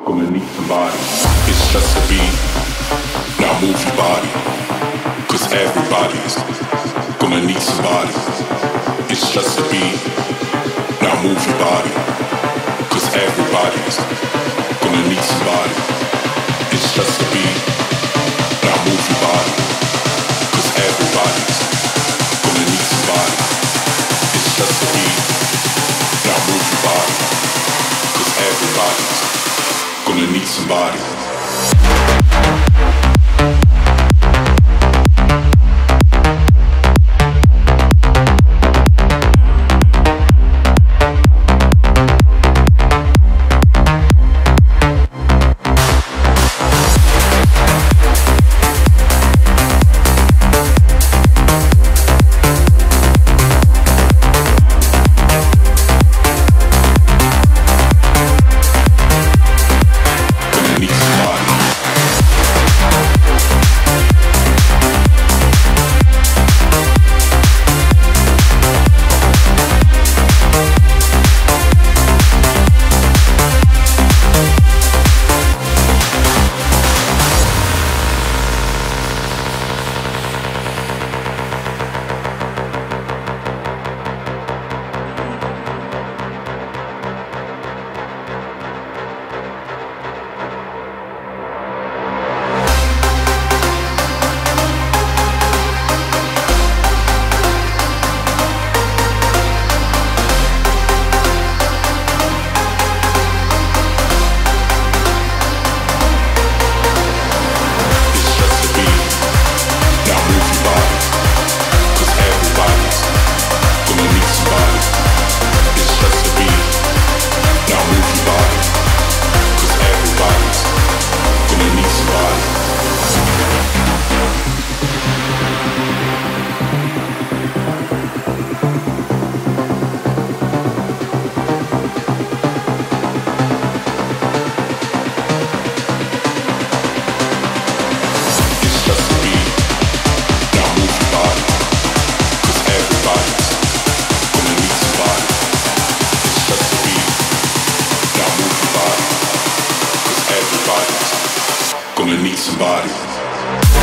gonna need somebody. It's just a beat, now move your body. Cause everybody's gonna need somebody. It's just a beat, now move your body. Cause everybody's gonna need somebody. It's just a beat, now move your body. Cause everybody's gonna need somebody. It's just a beat, now move your body. Cause everybody's gonna need somebody. Gonna need somebody.